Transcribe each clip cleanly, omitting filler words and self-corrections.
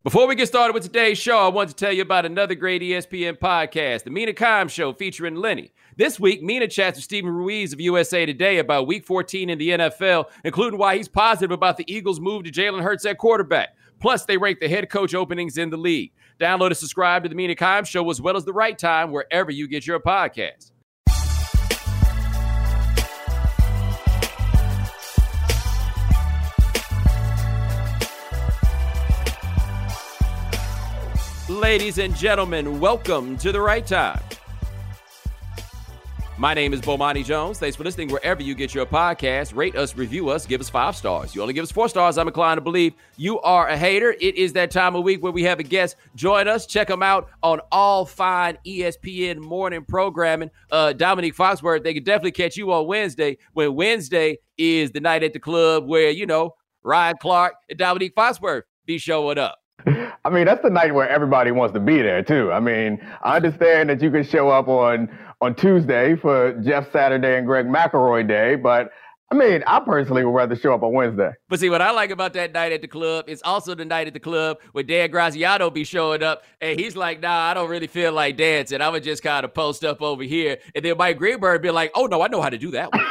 Before we get started with today's show, I want to tell you about another great ESPN podcast, The Mina Kimes Show, featuring Lenny. This week, Mina chats with Stephen Ruiz of USA Today about Week 14 in the NFL, including why he's positive about the Eagles' move to Jalen Hurts at quarterback. Plus, they rank the head coach openings in the league. Download and subscribe to The Mina Kimes Show as well as The Right Time wherever you get your podcasts. Ladies and gentlemen, welcome to The Right Time. My name is Bomani Jones. Thanks for listening wherever you get your podcast. Rate us, review us, give us 5 stars. You only give us 4 stars, I'm inclined to believe you are a hater. It is that time of week where we have a guest join us. Check them out on all fine ESPN morning programming. Dominique Foxworth, they can definitely catch you on Wednesday, when Wednesday is the night at the club where, you know, Ryan Clark and Dominique Foxworth be showing up. I mean, that's the night where everybody wants to be there, too. I mean, I understand that you can show up on Tuesday for Jeff Saturday and Greg McElroy Day, but I mean, I personally would rather show up on Wednesday. But see, what I like about that night at the club is also the night at the club where Dan Graziano be showing up, and he's like, nah, I don't really feel like dancing. I would just kind of post up over here. And then Mike Greenberg be like, oh, no, I know how to do that one.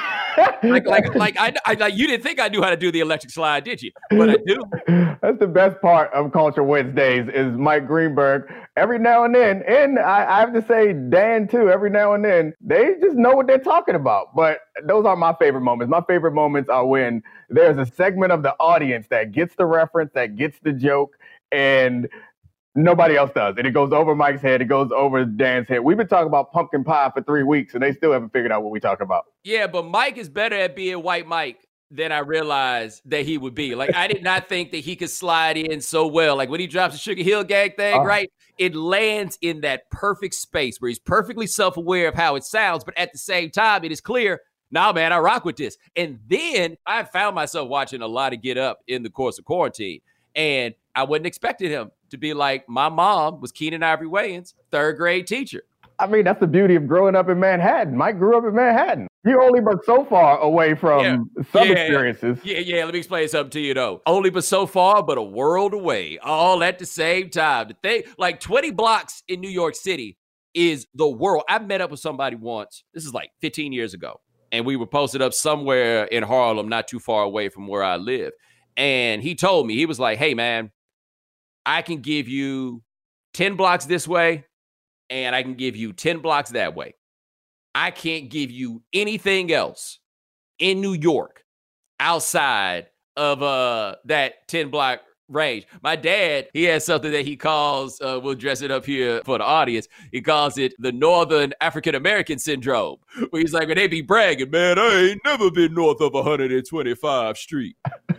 like you didn't think I knew how to do the electric slide, did you? But I do. That's the best part of Culture Wednesdays is Mike Greenberg. Every now and then, and I have to say Dan too, every now and then, they just know what they're talking about. But those are my favorite moments. My favorite moments are when there's a segment of the audience that gets the reference, that gets the joke, and nobody else does. And it goes over Mike's head. It goes over Dan's head. We've been talking about pumpkin pie for 3 weeks, and they still haven't figured out what we talk about. Yeah, but Mike is better at being white Mike than I realized that he would be. Like, I did not think that he could slide in so well. Like, when he drops the Sugar Hill Gang thing, right? It lands in that perfect space where he's perfectly self-aware of how it sounds, but at the same time, it is clear, nah, man, I rock with this. And then I found myself watching a lot of Get Up in the course of quarantine, and I wasn't expecting him to be like, my mom was Keenan Ivory Wayans, 3rd grade teacher. I mean, that's the beauty of growing up in Manhattan. Mike grew up in Manhattan. You're only but so far away from some experiences. Yeah. Let me explain something to you, though. Only but so far, but a world away, all at the same time. The thing, like 20 blocks in New York City is the world. I met up with somebody once. This is like 15 years ago. And we were posted up somewhere in Harlem, not too far away from where I live. And he told me, he was like, hey, man, I can give you 10 blocks this way, and I can give you 10 blocks that way. I can't give you anything else in New York outside of that 10-block range. My dad, he has something that he calls, we'll dress it up here for the audience, he calls it the Northern African-American Syndrome, where he's like, when they be bragging, man, I ain't never been north of 125th Street.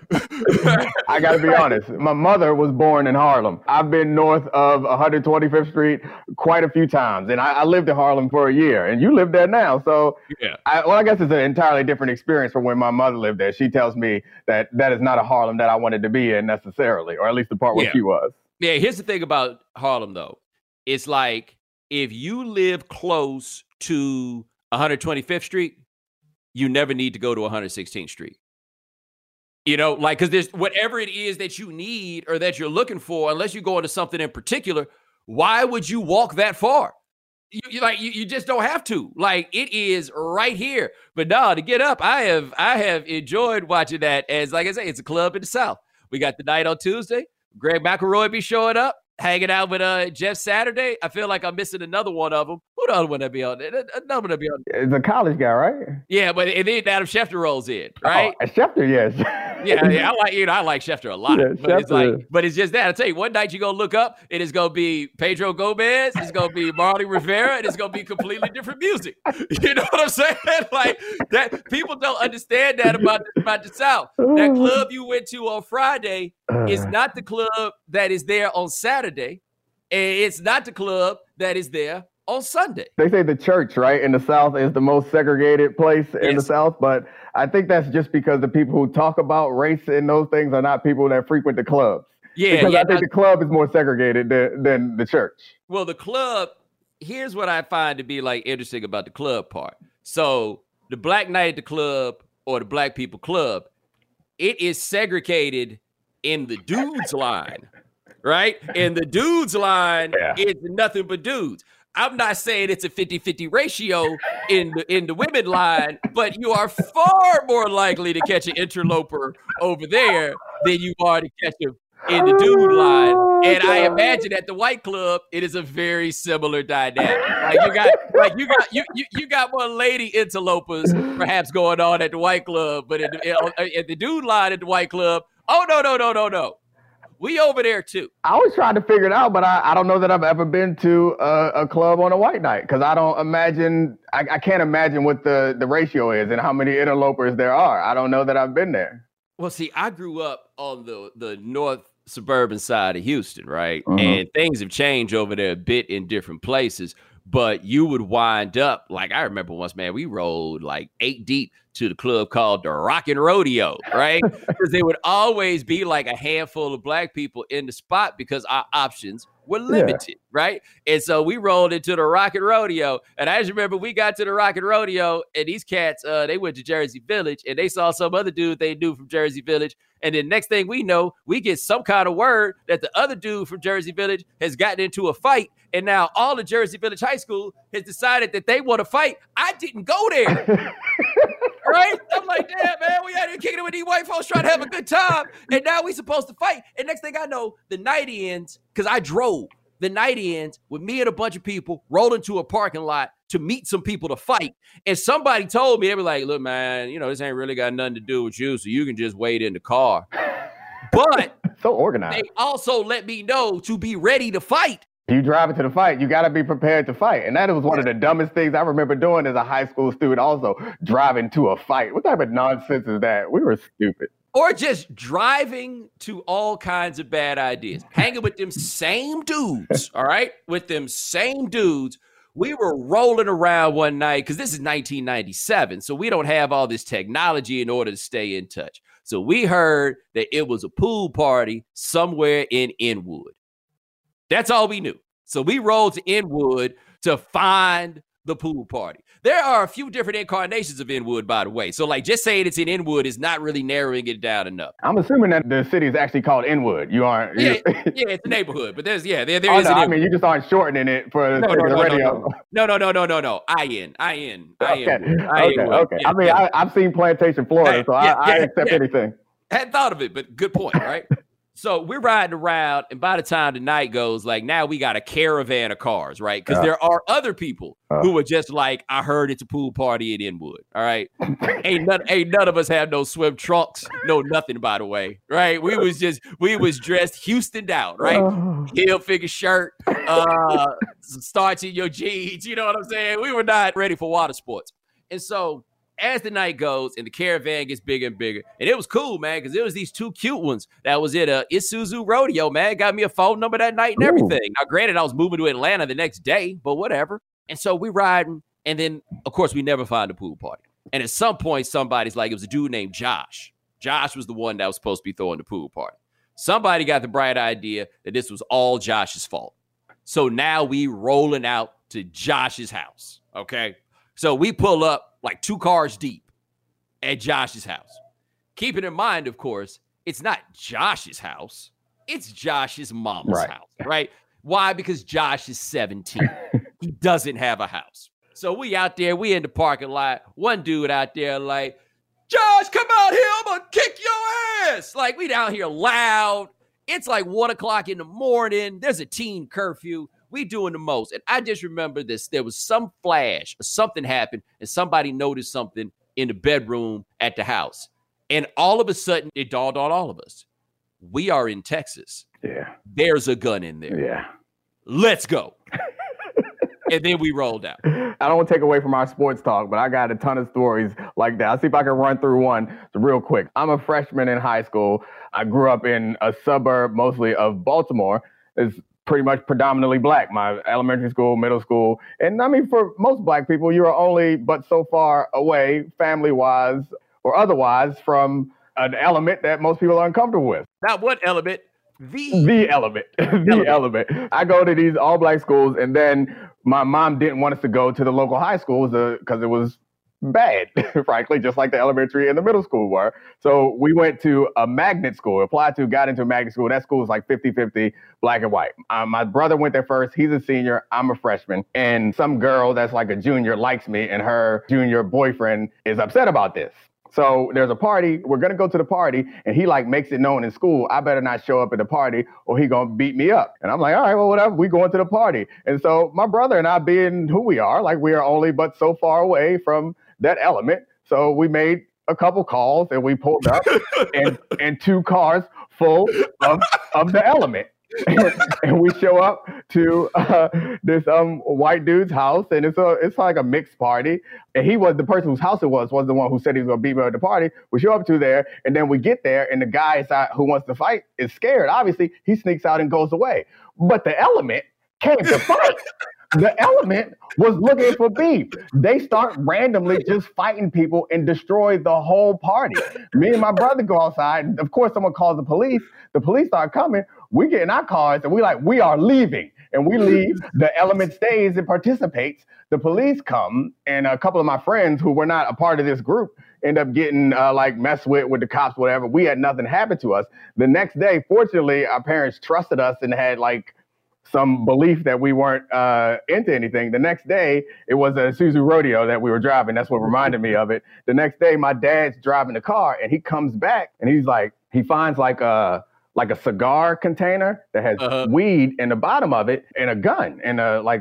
I got to be honest. My mother was born in Harlem. I've been north of 125th Street quite a few times, and I lived in Harlem for a year, and you live there now. So, yeah. I guess it's an entirely different experience from when my mother lived there. She tells me that is not a Harlem that I wanted to be in necessarily, or at least the part where she was. Yeah, here's the thing about Harlem, though. It's like if you live close to 125th Street, you never need to go to 116th Street. You know, like, because there's whatever it is that you need or that you're looking for, unless you go into something in particular, why would you walk that far? You just don't have to. Like, it is right here. But no, to Get Up, I have enjoyed watching that. As like I say, it's a club in the South. We got the night on Tuesday. Greg McElroy be showing up, hanging out with Jeff Saturday. I feel like I'm missing another one of them. Who the other one that be on there? Another one that be on there. It's a college guy, right? Yeah, but and then Adam Schefter rolls in, right? Oh, Schefter, yes. Yeah, I like Schefter a lot. Yeah, but it's just that. I'll tell you, one night you're going to look up, and it's going to be Pedro Gomez, it's going to be Marley Rivera, and it's going to be completely different music. You know what I'm saying? Like, that people don't understand that about the South. That club you went to on Friday is not the club that is there on Saturday, and it's not the club that is there on Sunday. They say the church, right, in the South is the most segregated place in the South, but I think that's just because the people who talk about race and those things are not people that frequent the clubs. Yeah, because I think the club is more segregated than the church. Well, the club, here's what I find to be like interesting about the club part. So the Black Night at the Club or the Black People Club, it is segregated in the dudes line. right? And the dudes line Yeah. is nothing but dudes. I'm not saying it's a 50-50 ratio in the women line, but you are far more likely to catch an interloper over there than you are to catch him in the dude line. And I imagine at the white club, it is a very similar dynamic. You got more lady interlopers perhaps going on at the white club, but at the dude line at the white club, oh no. We over there too. I was trying to figure it out, but I don't know that I've ever been to a club on a white night because I don't imagine, I can't imagine what the ratio is and how many interlopers there are. I don't know that I've been there. Well, see, I grew up on the north suburban side of Houston, right? Mm-hmm. And things have changed over there a bit in different places, but you would wind up, like I remember once, man, we rode like 8 deep to the club called the Rockin' Rodeo, right? Because there would always be like a handful of black people in the spot because our options were limited, right? And so we rolled into the Rockin' Rodeo. And I just remember we got to the Rockin' Rodeo and these cats, they went to Jersey Village and they saw some other dude they knew from Jersey Village. And then next thing we know, we get some kind of word that the other dude from Jersey Village has gotten into a fight. And now all of Jersey Village High School has decided that they want to fight. I didn't go there. Right? I'm like, damn, man, we out here kicking it with these white folks trying to have a good time. And now we supposed to fight. And next thing I know, the night ends, because I drove. The night ends with me and a bunch of people roll into a parking lot to meet some people to fight. And somebody told me, they were like, look, man, this ain't really got nothing to do with you, so you can just wait in the car. But so organized. They also let me know to be ready to fight. You drive into the fight, you got to be prepared to fight. And that was one of the dumbest things I remember doing as a high school student, also driving to a fight. What type of nonsense is that? We were stupid. Or just driving to all kinds of bad ideas. Hanging with them same dudes, all right? With them same dudes. We were rolling around one night, because this is 1997, so we don't have all this technology in order to stay in touch. So we heard that it was a pool party somewhere in Inwood. That's all we knew. So we rolled to Inwood to find the pool party. There are a few different incarnations of Inwood, by the way. So like just saying it's in Inwood is not really narrowing it down enough. I'm assuming that the city is actually called Inwood. You aren't. Yeah, it's a neighborhood, but there is an Inwood. I mean, you just aren't shortening it for the radio. No. I-N. Okay. I mean, I've seen Plantation, Florida, so I accept anything. I hadn't thought of it, but good point, right? So we're riding around, and by the time the night goes, like now we got a caravan of cars, right? Because there are other people who are just like, I heard it's a pool party in Inwood, all right? ain't none of us have no swim trunks, no nothing, by the way, right? We was dressed Houstoned out, right? Heel figure shirt, some starch in your jeans, you know what I'm saying? We were not ready for water sports. And so as the night goes and the caravan gets bigger and bigger, and it was cool, man, because it was these two cute ones that was at Isuzu Rodeo, man. Got me a phone number that night and everything. Now, granted, I was moving to Atlanta the next day, but whatever. And so we riding, and then, of course, we never find a pool party. And at some point, somebody's like, it was a dude named Josh. Josh was the one that was supposed to be throwing the pool party. Somebody got the bright idea that this was all Josh's fault. So now we rolling out to Josh's house, okay? So we pull up like 2 cars deep at Josh's house. Keeping in mind, of course, it's not Josh's house. It's Josh's mama's house, right? Why? Because Josh is 17. He doesn't have a house. So we out there, we in the parking lot. One dude out there like, Josh, come out here. I'm going to kick your ass. Like, we down here loud. It's like 1 o'clock in the morning. There's a teen curfew. We doing the most. And I just remember this. There was some flash, something happened, and somebody noticed something in the bedroom at the house. And all of a sudden, it dawned on all of us. We are in Texas. Yeah. There's a gun in there. Yeah. Let's go. And then we rolled out. I don't want to take away from our sports talk, but I got a ton of stories like that. I'll see if I can run through one real quick. I'm a freshman in high school. I grew up in a suburb mostly of Baltimore. It's pretty much predominantly black, my elementary school, middle school. And I mean, for most black people, you are only but so far away, family-wise or otherwise, from an element that most people are uncomfortable with. Not what element? The element. The element. I go to these all black schools, and then my mom didn't want us to go to the local high schools because it was bad, frankly, just like the elementary and the middle school were. So we went to a magnet school, got into a magnet school. That school is like 50-50 black and white. My brother went there first. He's a senior. I'm a freshman. And some girl that's like a junior likes me, and her junior boyfriend is upset about this. So there's a party. We're going to go to the party, and he like makes it known in school, I better not show up at the party or he going to beat me up. And I'm like, all right, well, whatever. We going to the party. And so my brother and I, being who we are, like we are only but so far away from that element. So we made a couple calls and we pulled up and 2 cars full of the element. And we show up to this white dude's house, and it's like a mixed party. And he was the person whose house it was the one who said he was going to beat me at the party. We show up to there, and then we get there, and the guy who wants to fight is scared. Obviously, he sneaks out and goes away. But the element came to fight. The element was looking for beef. They start randomly just fighting people and destroy the whole party. Me and my brother go outside. Of course, someone calls the police. The police start coming. We get in our cars and we are leaving. And we leave. The element stays and participates. The police come, and a couple of my friends who were not a part of this group end up getting messed with the cops, whatever. We had nothing happen to us. The next day, fortunately, our parents trusted us and had some belief that we weren't into anything. The next day, it was a Isuzu Rodeo that we were driving. That's what reminded me of it. The next day, my dad's driving the car, and he comes back, and he finds a cigar container that has weed in the bottom of it and a gun and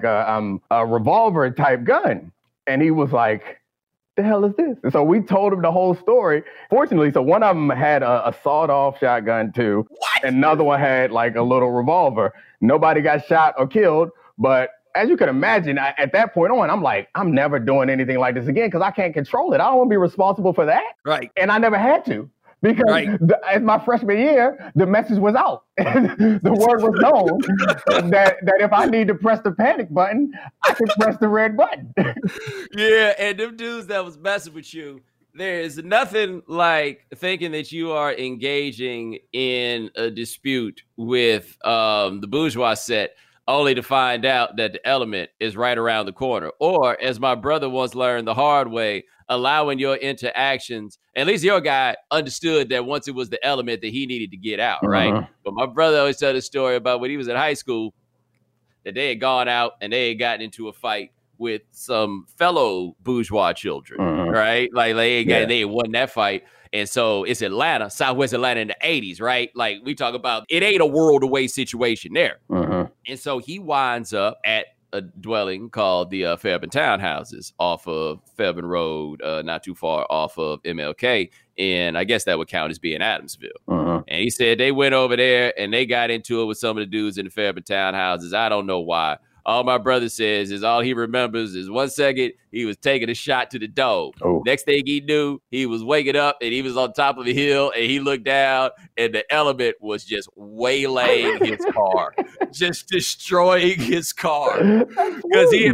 a revolver type gun. And he was like, the hell is this? And so we told him the whole story. Fortunately, so one of them had a sawed-off shotgun too. What? And another one had a little revolver. Nobody got shot or killed, but as you can imagine, at that point on, I'm like, I'm never doing anything like this again because I can't control it. I don't want to be responsible for that. Right. And I never had to. Because as my freshman year, the message was out. The word was known that if I need to press the panic button, I can press the red button. Yeah, and them dudes that was messing with you, there's nothing like thinking that you are engaging in a dispute with the bourgeois set, only to find out that the element is right around the corner. Or, as my brother once learned the hard way, allowing your interactions, at least your guy understood that once it was the element that he needed to get out, right? But my brother always told a story about when he was in high school, that they had gone out and they had gotten into a fight with some fellow bourgeois children, right? They had won that fight. And so it's Atlanta, Southwest Atlanta in the 80s, right? Like we talk about, it ain't a world away situation there. And so he winds up at a dwelling called the Fairburn Townhouses off of Fairburn Road, not too far off of MLK. And I guess that would count as being Adamsville. And he said they went over there and they got into it with some of the dudes in the Fairburn Townhouses. I don't know why. All my brother says is all he remembers is 1 second he was taking a shot to the dome. Next thing he knew, he was waking up and he was on top of a hill and he looked down and the element was just waylaying his car, just destroying his car because he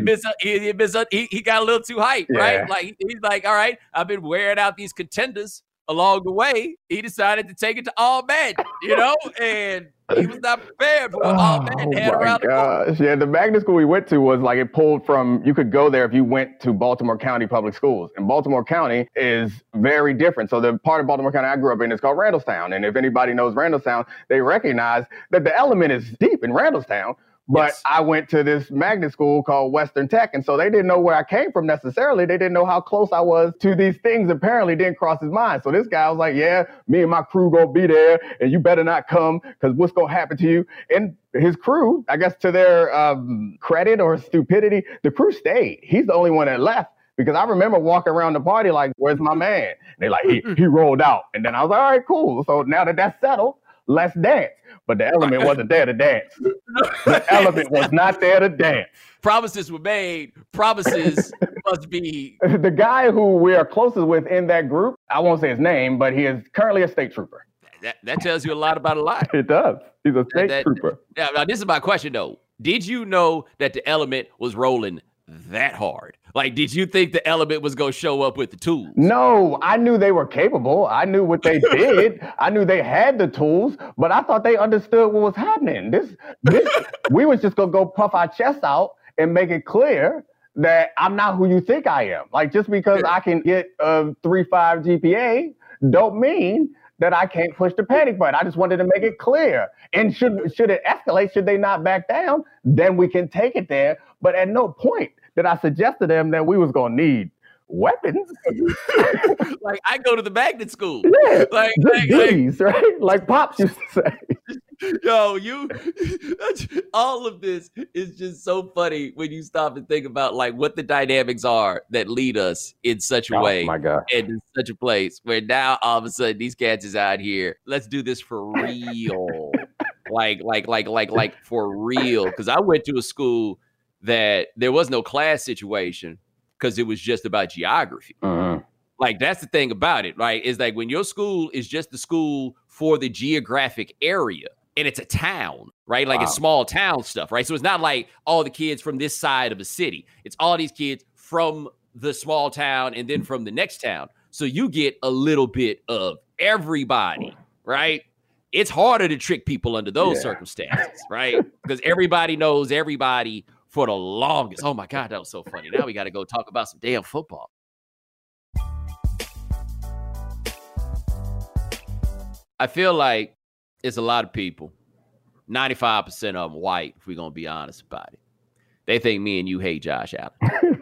got a little too hyped, right? Like he's like, all right, I've been wearing out these contenders along the way. He decided to take it to all men, and he was not prepared for all men had around the corner. Yeah, the magnet school we went to was it pulled from, you could go there if you went to Baltimore County Public Schools. And Baltimore County is very different. So the part of Baltimore County I grew up in is called Randallstown. And if anybody knows Randallstown, they recognize that the element is deep in Randallstown. But I went to this magnet school called Western Tech. And so they didn't know where I came from necessarily. They didn't know how close I was to these things. Apparently didn't cross his mind. So this guy was like, yeah, me and my crew gonna be there and you better not come because what's gonna happen to you? And his crew, I guess to their credit or stupidity, the crew stayed. He's the only one that left. Because I remember walking around the party like, where's my man? And they're like, he rolled out. And then I was like, all right, cool. So now that that's settled, let's dance. But the element wasn't there to dance. The element was not there to dance. Promises were made. Promises must be. The guy who we are closest with in that group, I won't say his name, but he is currently a state trooper. That tells you a lot about a lot. It does. He's a state trooper. Yeah. Now, this is my question, though. Did you know that the element was rolling that hard? Like, did you think the element was going to show up with the tools? No, I knew they were capable. I knew what they did. I knew they had the tools, but I thought they understood what was happening. We was just going to go puff our chests out and make it clear that I'm not who you think I am. Like, just because I can get a 3.5 GPA don't mean that I can't push the panic button. I just wanted to make it clear. And should it escalate, should they not back down, then we can take it there. But at no point did I suggest to them that we was going to need weapons. Like, I go to the magnet school. Yeah, like these, right? Like Pops used to say. Yo, all of this is just so funny when you stop and think about like what the dynamics are that lead us in such a way. My God. And in such a place where now all of a sudden these cats is out here. Let's do this for real. like for real. Because I went to a school that there was no class situation because it was just about geography. Uh-huh. Like, that's the thing about it, right? Is like when your school is just the school for the geographic area. And it's a town, right? Like It's small town stuff, right? So it's not like all the kids from this side of the city. It's all these kids from the small town and then from the next town. So you get a little bit of everybody, right? It's harder to trick people under those circumstances, right? Because everybody knows everybody for the longest. Oh my God, that was so funny. Now we got to go talk about some damn football. I feel like it's a lot of people, 95% of them white, if we're going to be honest about it. They think me and you hate Josh Allen.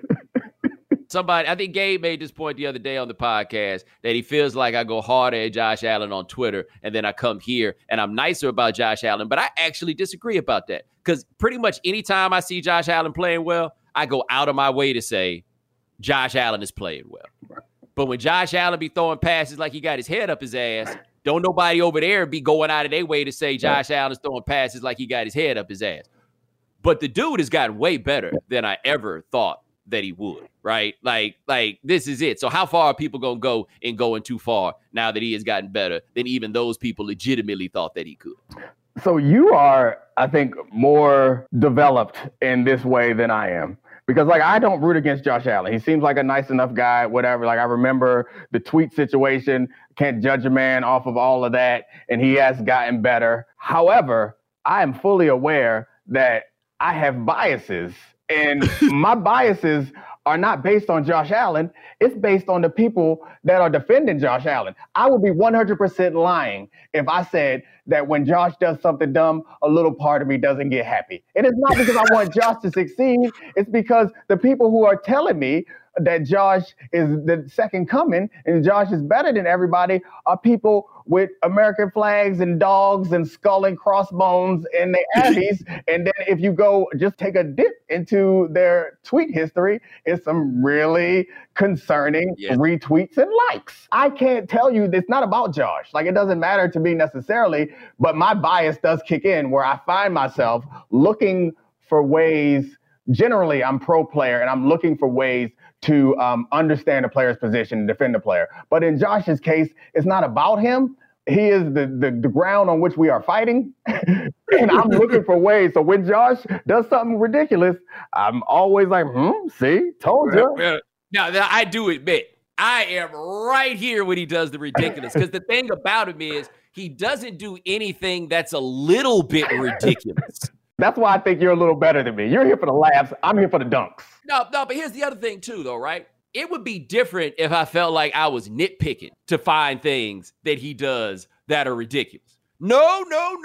I think Gabe made this point the other day on the podcast that he feels like I go harder at Josh Allen on Twitter and then I come here and I'm nicer about Josh Allen. But I actually disagree about that because pretty much anytime I see Josh Allen playing well, I go out of my way to say Josh Allen is playing well. But when Josh Allen be throwing passes like he got his head up his ass, don't nobody over there be going out of their way to say Josh Allen is throwing passes like he got his head up his ass. But the dude has gotten way better than I ever thought that he would, right? Like this is it. So how far are people going to go in going too far now that he has gotten better than even those people legitimately thought that he could? So you are, I think, more developed in this way than I am. Because, like, I don't root against Josh Allen. He seems like a nice enough guy, whatever. Like, I remember the tweet situation. Can't judge a man off of all of that. And he has gotten better. However, I am fully aware that I have biases. And my biases are not based on Josh Allen. It's based on the people that are defending Josh Allen. I would be 100% lying if I said that when Josh does something dumb, a little part of me doesn't get happy. And it's not because I want Josh to succeed. It's because the people who are telling me that Josh is the second coming and Josh is better than everybody are people with American flags and dogs and skull and crossbones and their Abbeys. And then if you go just take a dip into their tweet history, it's some really concerning retweets and likes. I can't tell you, it's not about Josh. Like, it doesn't matter to me necessarily, but my bias does kick in where I find myself looking for ways. Generally, I'm pro player and I'm looking for ways to understand a player's position and defend the player. But in Josh's case, it's not about him. He is the ground on which we are fighting. And I'm looking for ways. So when Josh does something ridiculous, I'm always like, see, told you. Now, I do admit, I am right here when he does the ridiculous. Because the thing about him is he doesn't do anything that's a little bit ridiculous. That's why I think you're a little better than me. You're here for the laughs. I'm here for the dunks. No, but here's the other thing too, though, right? It would be different if I felt like I was nitpicking to find things that he does that are ridiculous. No.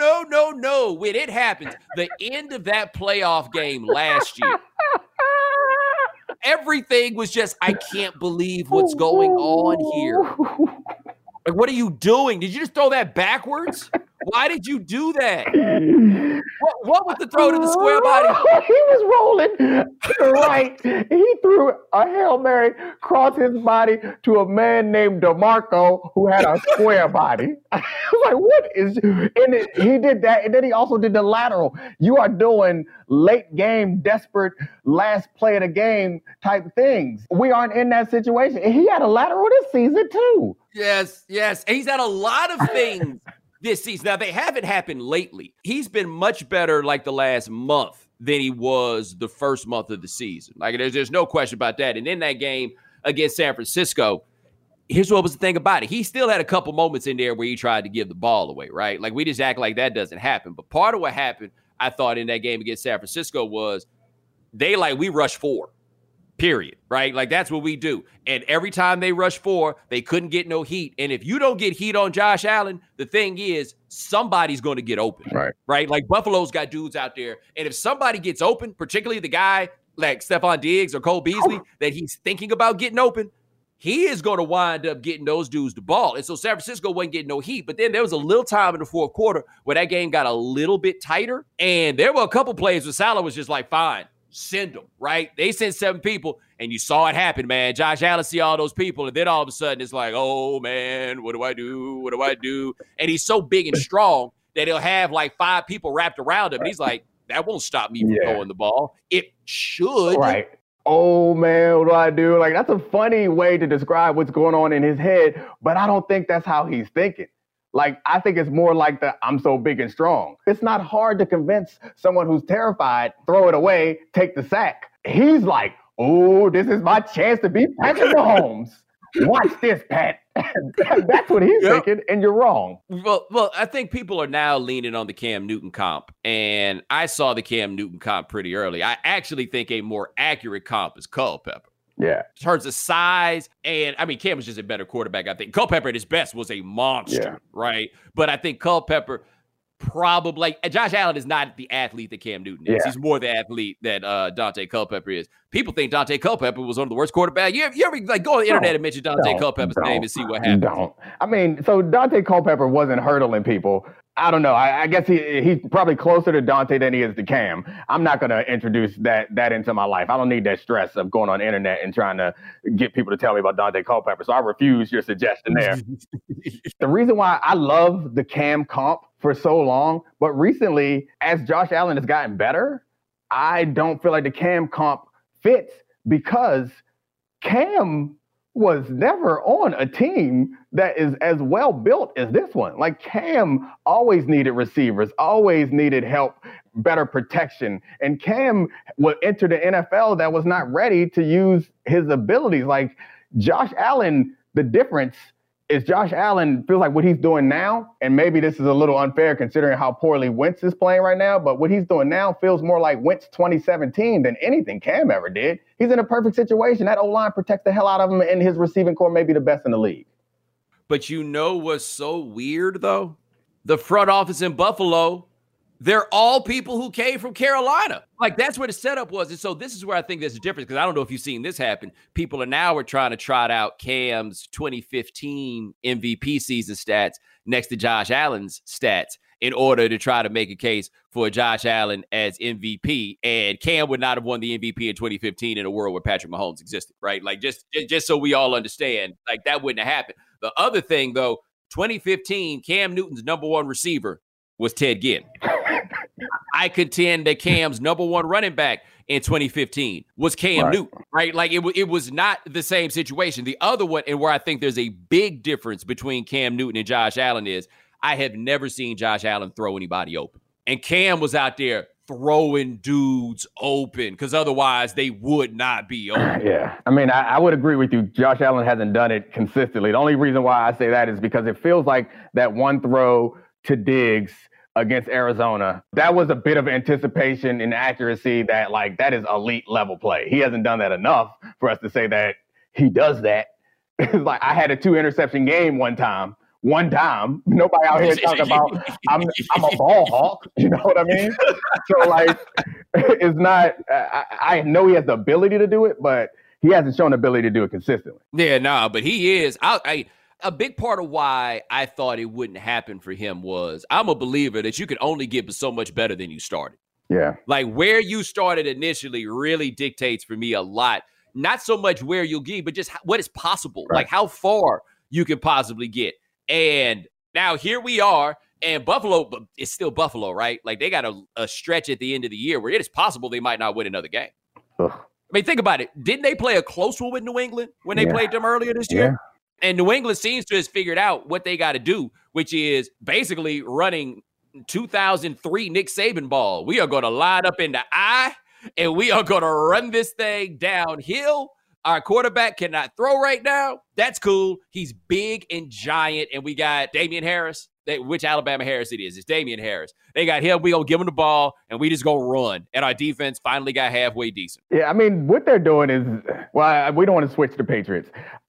When it happens, the end of that playoff game last year, everything was just, I can't believe what's going on here. Like, what are you doing? Did you just throw that backwards? Why did you do that? What was the throw to the square body? He was rolling to the right. He threw a Hail Mary across his body to a man named DeMarco who had a square body. I was like, what is... And he did that, and then he also did the lateral. You are doing late game, desperate, last play of the game type things. We aren't in that situation. And he had a lateral this season, too. Yes. And he's had a lot of things this season. Now, they haven't happened lately. He's been much better like the last month than he was the first month of the season. Like, there's no question about that. And in that game against San Francisco, here's what was the thing about it. He still had a couple moments in there where he tried to give the ball away, right? Like, we just act like that doesn't happen. But part of what happened, I thought, in that game against San Francisco was we rushed 4. period, right? Like, that's what we do. And every time they rush 4, they couldn't get no heat. And if you don't get heat on Josh Allen, the thing is, somebody's going to get open, right? Like, Buffalo's got dudes out there. And if somebody gets open, particularly the guy like Stephon Diggs or Cole Beasley, that he's thinking about getting open, he is going to wind up getting those dudes the ball. And so San Francisco wasn't getting no heat. But then there was a little time in the fourth quarter where that game got a little bit tighter. And there were a couple plays where Salah was just like, fine, send them, right? They sent 7 people, and you saw it happen, man. Josh Allen see all those people, and then all of a sudden it's like, oh, man, what do I do? What do I do? And he's so big and strong that he'll have like 5 people wrapped around him. And he's like, that won't stop me from throwing the ball. It should. Right. Oh, man, what do I do? Like, that's a funny way to describe what's going on in his head, but I don't think that's how he's thinking. Like, I think it's more like the I'm so big and strong. It's not hard to convince someone who's terrified, throw it away, take the sack. He's like, oh, this is my chance to beat Patrick Mahomes. Watch this, Pat. That's what he's thinking, and you're wrong. Well, I think people are now leaning on the Cam Newton comp, and I saw the Cam Newton comp pretty early. I actually think a more accurate comp is Culpepper. Yeah. In terms of size, and I mean, Cam was just a better quarterback, I think. Culpepper at his best was a monster, right? But I think Culpepper probably, Josh Allen is not the athlete that Cam Newton is. Yeah. He's more the athlete that Dante Culpepper is. People think Dante Culpepper was one of the worst quarterbacks. You ever like go on the internet and mention Dante Culpepper's name and see what happens? I mean, so Dante Culpepper wasn't hurdling people. I don't know. I guess he's probably closer to Dante than he is to Cam. I'm not going to introduce that into my life. I don't need that stress of going on the internet and trying to get people to tell me about Dante Culpepper. So I refuse your suggestion there. The reason why I love the Cam comp for so long, but recently, as Josh Allen has gotten better, I don't feel like the Cam comp fits because Cam was never on a team that is as well built as this one. Like, Cam always needed receivers, always needed help, better protection. And Cam would enter the NFL that was not ready to use his abilities. Like, Josh Allen, the difference is Josh Allen feels like what he's doing now, and maybe this is a little unfair considering how poorly Wentz is playing right now, but what he's doing now feels more like Wentz 2017 than anything Cam ever did. He's in a perfect situation. That O-line protects the hell out of him, and his receiving core may be the best in the league. But you know what's so weird, though? The front office in Buffalo, they're all people who came from Carolina. Like, that's where the setup was. And so this is where I think there's a difference, because I don't know if you've seen this happen. People are now trying to trot out Cam's 2015 MVP season stats next to Josh Allen's stats in order to try to make a case for Josh Allen as MVP. And Cam would not have won the MVP in 2015 in a world where Patrick Mahomes existed, right? Like, just so we all understand, like, that wouldn't have happened. The other thing, though, 2015, Cam Newton's number 1 receiver was Ted Ginn. I contend that Cam's number 1 running back in 2015 was Cam Newton, right? Like, it was not the same situation. The other one, and where I think there's a big difference between Cam Newton and Josh Allen, is I have never seen Josh Allen throw anybody open. And Cam was out there throwing dudes open because otherwise they would not be open. Yeah. I mean, I would agree with you. Josh Allen hasn't done it consistently. The only reason why I say that is because it feels like that one throw to Diggs against Arizona, that was a bit of anticipation and accuracy that, like, that is elite level play. He hasn't done that enough for us to say that he does that. It's like, I had a 2-interception game one time. Nobody out here talking about I'm a ball hawk. You know what I mean? So, like, it's not, I know he has the ability to do it, but he hasn't shown the ability to do it consistently. Yeah, no, but he is. A big part of why I thought it wouldn't happen for him was I'm a believer that you can only get so much better than you started. Yeah. Like, where you started initially really dictates for me a lot. Not so much where you'll get, but just what is possible. Right. Like, how far you can possibly get. And now here we are, and Buffalo is still Buffalo, right? Like, they got a stretch at the end of the year where it is possible they might not win another game. Ugh. I mean, think about it. Didn't they play a close one with New England when they played them earlier this year? Yeah. And New England seems to have figured out what they got to do, which is basically running 2003 Nick Saban ball. We are going to line up in the I, and we are going to run this thing downhill. Our quarterback cannot throw right now. That's cool. He's big and giant, and we got Damian Harris. which Alabama Harris it is. It's Damian Harris. They got him. We gonna give him the ball, and we just gonna run. And our defense finally got halfway decent. Yeah, I mean, what they're doing is, well, we don't want to switch to Patriots.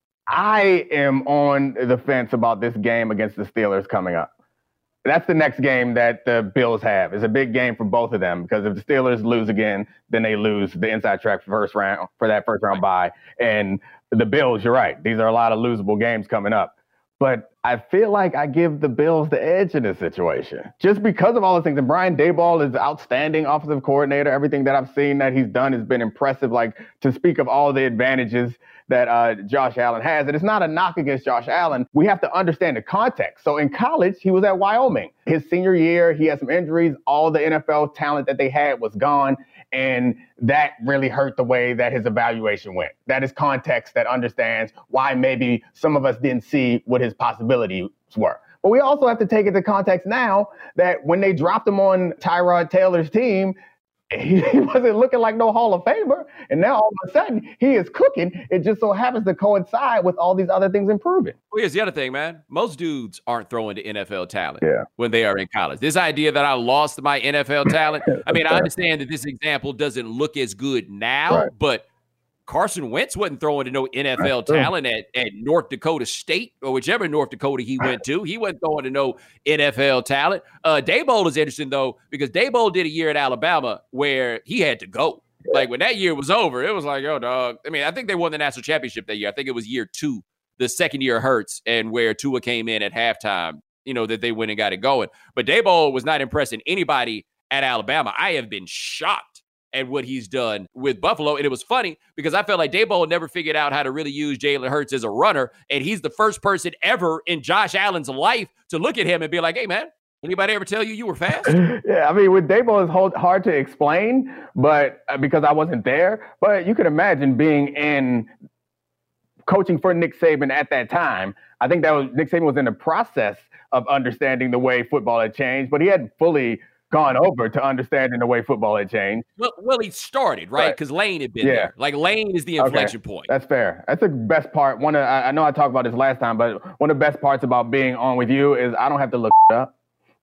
I am on the fence about this game against the Steelers coming up. That's the next game that the Bills have. It's a big game for both of them because if the Steelers lose again, then they lose the inside track first round bye. And the Bills, you're right. These are a lot of losable games coming up. But I feel like I give the Bills the edge in this situation just because of all the things. And Brian Daboll is outstanding offensive coordinator. Everything that I've seen that he's done has been impressive. Like, to speak of all the advantages that Josh Allen has. And it's not a knock against Josh Allen. We have to understand the context. So in college, he was at Wyoming. His senior year, he had some injuries. All the NFL talent that they had was gone. And that really hurt the way that his evaluation went. That is context that understands why maybe some of us didn't see what his possibilities were. But we also have to take into context now that when they dropped him on Tyrod Taylor's team, he wasn't looking like no Hall of Famer. And now all of a sudden he is cooking. It just so happens to coincide with all these other things improving. Well, here's the other thing, man. Most dudes aren't throwing to NFL talent Yeah. when they are in college. This idea that I lost my NFL talent. I mean, I understand that this example doesn't look as good now, Right. but Carson Wentz wasn't throwing to no NFL talent at North Dakota State or whichever North Dakota he went to. He wasn't throwing to no NFL talent. Daboll is interesting, though, because Daboll did a year at Alabama where he had to go. Like, when that year was over, it was like, oh, dog. I mean, I think they won the national championship that year. I think it was year 2, the second year of Hurts, and where Tua came in at halftime, that they went and got it going. But Daboll was not impressing anybody at Alabama. I have been shocked at what he's done with Buffalo. And it was funny because I felt like Daboll never figured out how to really use Jalen Hurts as a runner. And he's the first person ever in Josh Allen's life to look at him and be like, hey, man, anybody ever tell you were fast? Yeah, I mean, with Daboll, it's hard to explain, but because I wasn't there. But you can imagine being in coaching for Nick Saban at that time. I think Nick Saban was in the process of understanding the way football had changed, but he hadn't fully gone over to understanding the way football had changed. Well, he started, right? Because Lane had been there. Like, Lane is the inflection point. That's fair. That's the best part. I know I talked about this last time, but one of the best parts about being on with you is I don't have to look it up.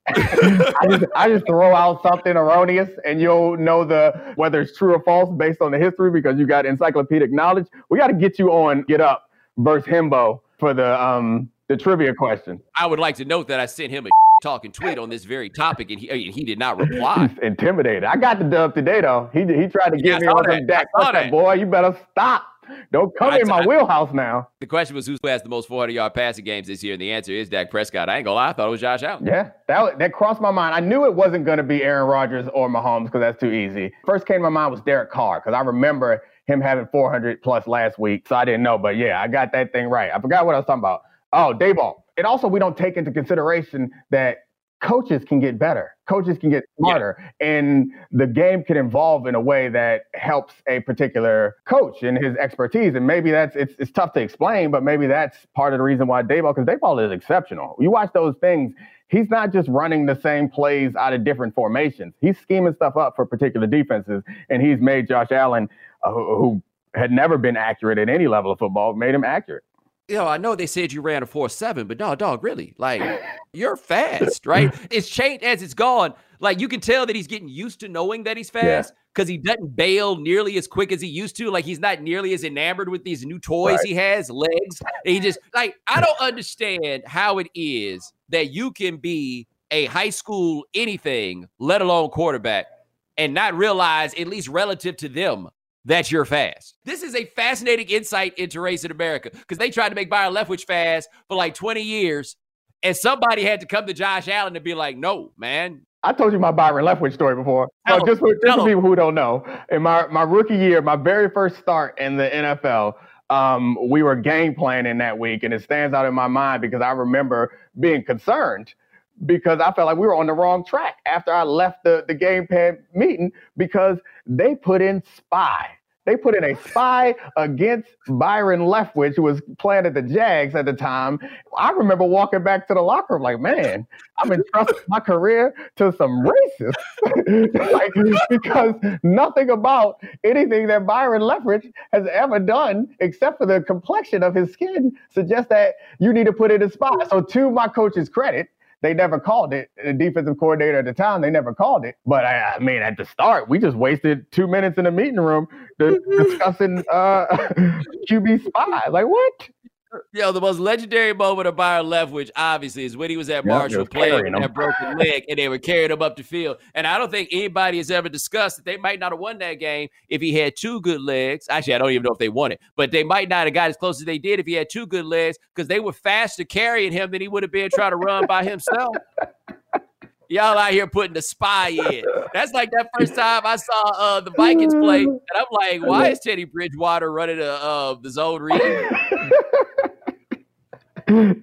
I just throw out something erroneous and you'll know whether it's true or false based on the history because you got encyclopedic knowledge. We got to get you on Get Up versus Himbo for the trivia question. I would like to note that I sent him a talking tweet on this very topic, and he did not reply. He's intimidated. I got the dub today, though. He tried to get me on some Dak Prescott. Boy, you better stop. Don't come in my wheelhouse now. The question was who has the most 400-yard passing games this year, and the answer is Dak Prescott. I ain't gonna lie, I thought it was Josh Allen. Yeah, that crossed my mind. I knew it wasn't going to be Aaron Rodgers or Mahomes because that's too easy. First came to my mind was Derek Carr because I remember him having 400-plus last week, so I didn't know. But, yeah, I got that thing right. I forgot what I was talking about. Oh, Daboll. And also, we don't take into consideration that coaches can get better. Coaches can get smarter. Yeah. And the game can evolve in a way that helps a particular coach and his expertise. And maybe it's tough to explain, but maybe that's part of the reason why because Daboll is exceptional. You watch those things, he's not just running the same plays out of different formations. He's scheming stuff up for particular defenses. And he's made Josh Allen, who had never been accurate at any level of football, made him accurate. I know they said you ran a 4.7, but no, dog, really, like, you're fast, right? It's changed as it's gone. Like, you can tell that he's getting used to knowing that he's fast because he doesn't bail nearly as quick as he used to. Like, he's not nearly as enamored with these new toys he has, legs. And he just, like, I don't understand how it is that you can be a high school anything, let alone quarterback, and not realize, at least relative to them, that you're fast. This is a fascinating insight into race in America because they tried to make Byron Leftwich fast for like 20 years, and somebody had to come to Josh Allen and be like, no, man. I told you my Byron Leftwich story before. Just for people who don't know, in my rookie year, my very first start in the NFL, we were game planning that week, and it stands out in my mind because I remember being concerned because I felt like we were on the wrong track after I left the game plan meeting because they put in spy. They put in a spy against Byron Leftwich, who was playing at the Jags at the time. I remember walking back to the locker room like, man, I'm entrusting my career to some racists. Because nothing about anything that Byron Leftwich has ever done, except for the complexion of his skin, suggests that you need to put in a spy. So to my coach's credit, They never called it. The defensive coordinator at the time, they never called it. But I mean, at the start, we just wasted 2 minutes in the meeting room discussing QB spy. Like, what? Yo, the most legendary moment of Byron Leftwich, obviously, is when he was at Marshall playing with that broken leg, and they were carrying him up the field. And I don't think anybody has ever discussed that they might not have won that game if he had 2 good legs. Actually, I don't even know if they won it, but they might not have got as close as they did if he had 2 good legs, because they were faster carrying him than he would have been trying to run by himself. Y'all out here putting the spy in. That's like that first time I saw the Vikings play, and I'm like, why is Teddy Bridgewater running the zone read? I'm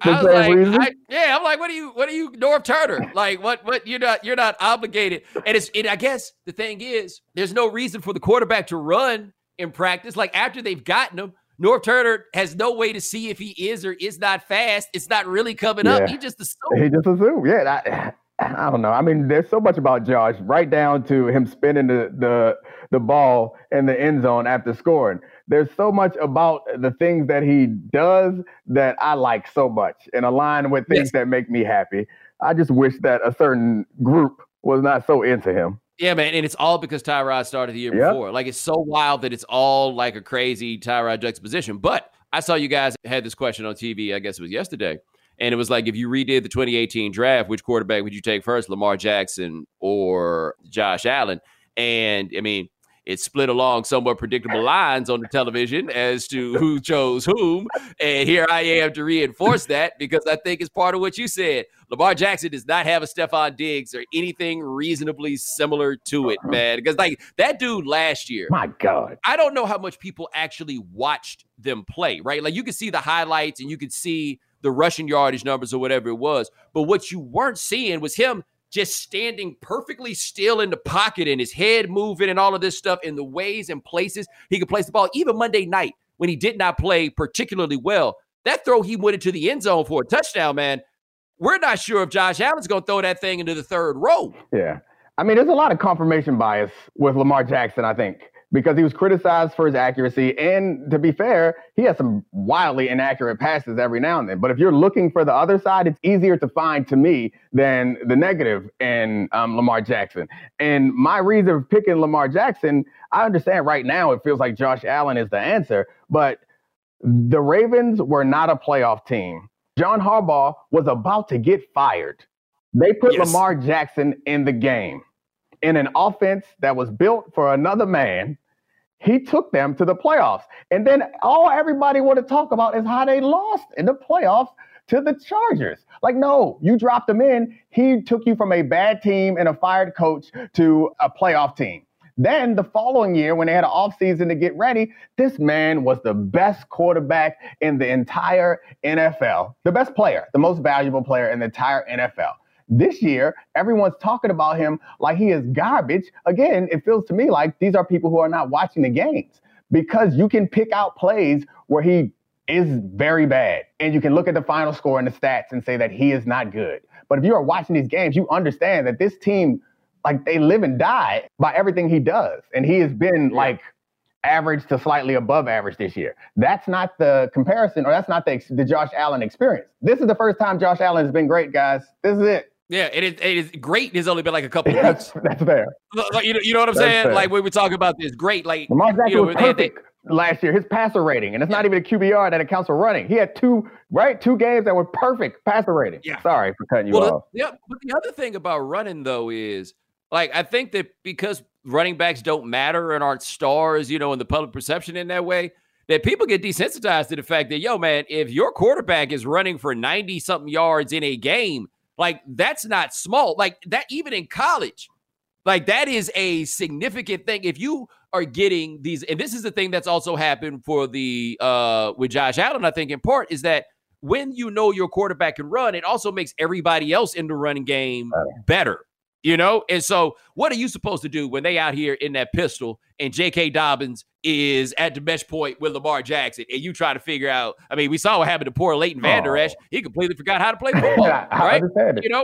like, what are you, Norv Turner? Like, what? You're not obligated. And I guess the thing is, there's no reason for the quarterback to run in practice. Like, after they've gotten him, Norv Turner has no way to see if he is or is not fast. It's not really coming up. He just assumed. Yeah. I don't know. I mean, there's so much about Josh, right down to him spinning the ball in the end zone after scoring. There's so much about the things that he does that I like so much and align with things that make me happy. I just wish that a certain group was not so into him. Yeah, man, and it's all because Tyrod started the year before. Like, it's so wild that it's all like a crazy Tyrod juxtaposition. But I saw you guys had this question on TV, I guess it was yesterday. And it was like, if you redid the 2018 draft, which quarterback would you take first, Lamar Jackson or Josh Allen? And, I mean, it split along somewhat predictable lines on the television as to who chose whom. And here I am to reinforce that, because I think it's part of what you said. Lamar Jackson does not have a Stephon Diggs or anything reasonably similar to it, man. Because, like, that dude last year, my God, I don't know how much people actually watched them play, right? Like, you could see the highlights and you could see the rushing yardage numbers or whatever it was. But what you weren't seeing was him just standing perfectly still in the pocket and his head moving and all of this stuff in the ways and places he could place the ball. Even Monday night, when he did not play particularly well, that throw he went into the end zone for a touchdown, man, we're not sure if Josh Allen's going to throw that thing into the third row. Yeah. I mean, there's a lot of confirmation bias with Lamar Jackson, I think, because he was criticized for his accuracy. And to be fair, he has some wildly inaccurate passes every now and then. But if you're looking for the other side, it's easier to find, to me, than the negative in Lamar Jackson. And my reason for picking Lamar Jackson, I understand right now it feels like Josh Allen is the answer, but the Ravens were not a playoff team. John Harbaugh was about to get fired. They put Lamar Jackson in the game. In an offense that was built for another man, he took them to the playoffs. And then all everybody want to talk about is how they lost in the playoffs to the Chargers. Like, no, you dropped him in. He took you from a bad team and a fired coach to a playoff team. Then the following year, when they had an offseason to get ready, this man was the best quarterback in the entire NFL. The best player, the most valuable player in the entire NFL. This year, everyone's talking about him like he is garbage. Again, it feels to me like these are people who are not watching the games, because you can pick out plays where he is very bad and you can look at the final score and the stats and say that he is not good. But if you are watching these games, you understand that this team, like, they live and die by everything he does. And he has been like average to slightly above average this year. That's not the comparison, or that's not the Josh Allen experience. This is the first time Josh Allen has been great, guys. This is it. Yeah, it is great. It's only been like a couple of weeks. That's fair. You know what I'm saying? Fair. Like, when we talking about this, great. Like, Lamar Jackson was perfect last year. His passer rating, and it's not even a QBR that accounts for running. He had two games that were perfect passer rating. Yeah. Sorry for cutting you off. Yeah, but the other thing about running, though, is, like, I think that because running backs don't matter and aren't stars, in the public perception in that way, that people get desensitized to the fact that, yo, man, if your quarterback is running for 90-something yards in a game, like, that's not small. Like, that, even in college, like, that is a significant thing. If you are getting these, and this is the thing that's also happened for the with Josh Allen, I think, in part, is that when your quarterback can run, it also makes everybody else in the running game better. And so what are you supposed to do when they out here in that pistol and J.K. Dobbins is at the mesh point with Lamar Jackson, and you try to figure out, I mean, we saw what happened to poor Leighton Vander Esch. He completely forgot how to play football, right? I understand it.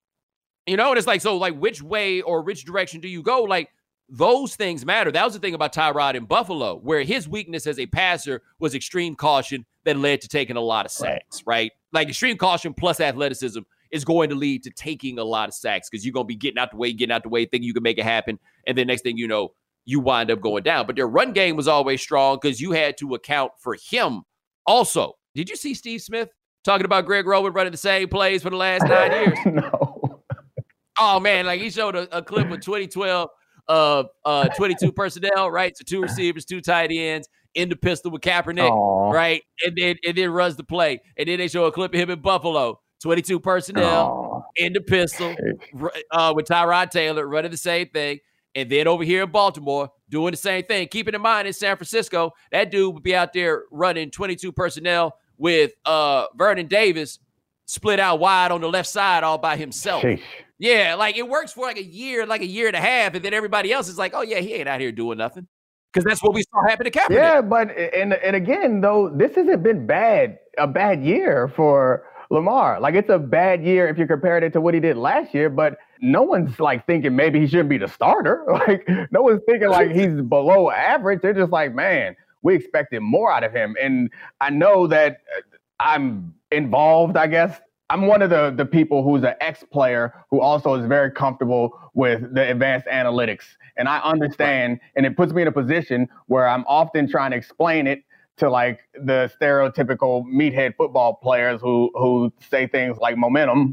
And it's like, so, like, which way or which direction do you go? Like, those things matter. That was the thing about Tyrod in Buffalo, where his weakness as a passer was extreme caution that led to taking a lot of sacks, right? Like, extreme caution plus athleticism is going to lead to taking a lot of sacks because you're going to be getting out the way, thinking you can make it happen. And then next thing you know, you wind up going down. But their run game was always strong because you had to account for him also. Did you see Steve Smith talking about Greg Roman running the same plays for the last 9 years? No. Oh, man, like he showed a clip of 2012 of 22 personnel, right? So 2 receivers, 2 tight ends, in the pistol with Kaepernick, right? And then runs the play. And then they show a clip of him in Buffalo, 22 personnel, in the pistol, with Tyrod Taylor running the same thing. And then over here in Baltimore, doing the same thing. Keeping in mind in San Francisco, that dude would be out there running 22 personnel with Vernon Davis split out wide on the left side all by himself. Sheesh. Yeah, like it works for like a year and a half, and then everybody else is like, oh, yeah, he ain't out here doing nothing. Because that's what we saw happen to Kaepernick. Yeah, but and again, though, this hasn't been a bad year for Lamar. Like, it's a bad year if you compared it to what he did last year, but no one's like thinking maybe he shouldn't be the starter. Like, no one's thinking like he's below average. They're just like, man, we expected more out of him. And I know that I'm involved, I guess. I'm one of the people who's an ex-player who also is very comfortable with the advanced analytics. And I understand, and it puts me in a position where I'm often trying to explain it to like the stereotypical meathead football players who say things like momentum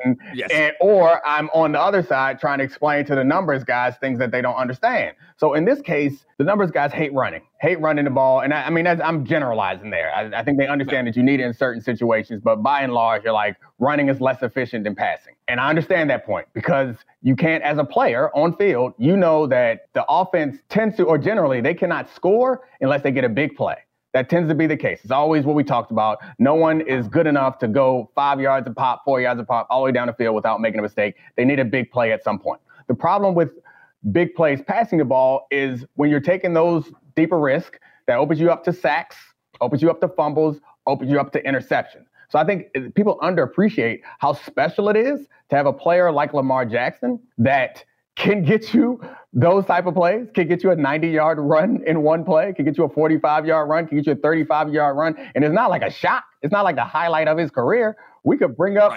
or I'm on the other side trying to explain to the numbers guys things that they don't understand. So in this case, the numbers guys hate running the ball. And I mean, I'm generalizing there. I think they understand that you need it in certain situations, but by and large, you're like running is less efficient than passing. And I understand that point because you can't, as a player on field, you know that the offense tends to, or generally they cannot score unless they get a big play. That tends to be the case. It's always what we talked about. No one is good enough to go 5 yards a pop, 4 yards a pop, all the way down the field without making a mistake. They need a big play at some point. The problem with big plays passing the ball is when you're taking those deeper risks, that opens you up to sacks, opens you up to fumbles, opens you up to interceptions. So I think people underappreciate how special it is to have a player like Lamar Jackson that can get you those type of plays, can get you a 90-yard run in one play, can get you a 45-yard run, can get you a 35-yard run. And it's not like a shot. It's not like the highlight of his career. We could bring up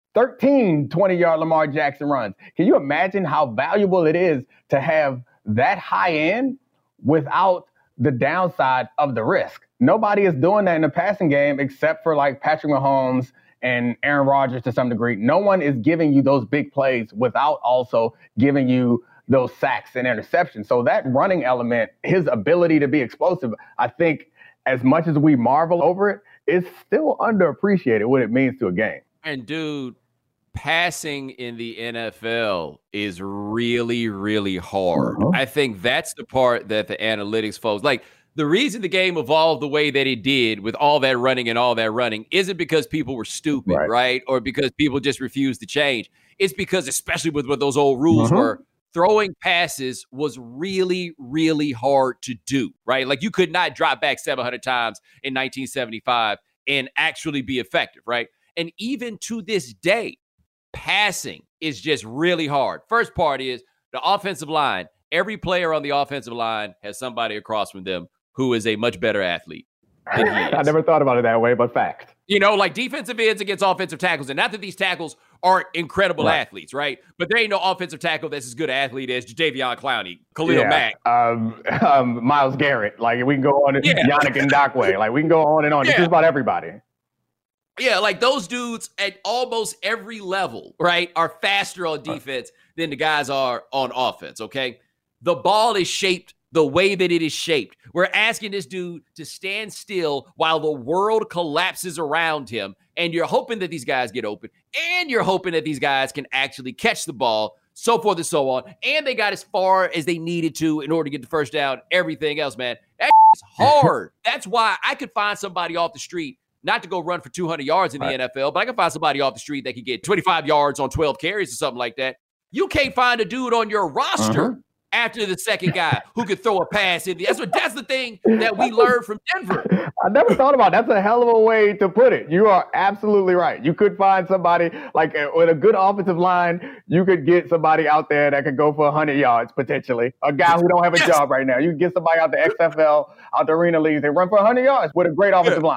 13 20-yard Lamar Jackson runs. Can you imagine how valuable it is to have that high end without the downside of the risk? Nobody is doing that in the passing game except for like Patrick Mahomes and Aaron Rodgers to some degree. No one is giving you those big plays without also giving you those sacks and interceptions. So that running element, his ability to be explosive, I think as much as we marvel over it, it's still underappreciated what it means to a game. And dude, passing in the NFL is really, really hard. I think that's the part that the analytics folks, like, the reason the game evolved the way that it did with all that running and all that running isn't because people were stupid, right? Or because people just refused to change. It's because, especially with what those old rules were, throwing passes was really, really hard to do, right? Like you could not drop back 700 times in 1975 and actually be effective, right? And even to this day, passing is just really hard. First part is the offensive line. Every player on the offensive line has somebody across from them who is a much better athlete than he is. I never thought about it that way, but fact. You know, like defensive ends against offensive tackles. And not that these tackles aren't incredible athletes, right? But there ain't no offensive tackle that's as good an athlete as Jadeveon Clowney, Khalil Mack. Myles Garrett. Like, we can go on. Yannick Ngakoue. Like, we can go on and on. It's just about everybody. Yeah, like those dudes at almost every level, right, are faster on defense than the guys are on offense, okay? The ball is shaped the way that it is shaped. We're asking this dude to stand still while the world collapses around him, and you're hoping that these guys get open, and you're hoping that these guys can actually catch the ball, so forth and so on, and they got as far as they needed to in order to get the first down, everything else, man. That is hard. That's why I could find somebody off the street, not to go run for 200 yards in the NFL, but I can find somebody off the street that can get 25 yards on 12 carries or something like that. You can't find a dude on your roster after the second guy who could throw a pass in. That's the thing that we learned from Denver. I never thought about it. That's a hell of a way to put it. You are absolutely right. You could find somebody like with a good offensive line. You could get somebody out there that could go for 100 yards potentially. A guy who don't have a job right now. You can get somebody out the XFL, out the arena leagues. They run for 100 yards with a great offensive line.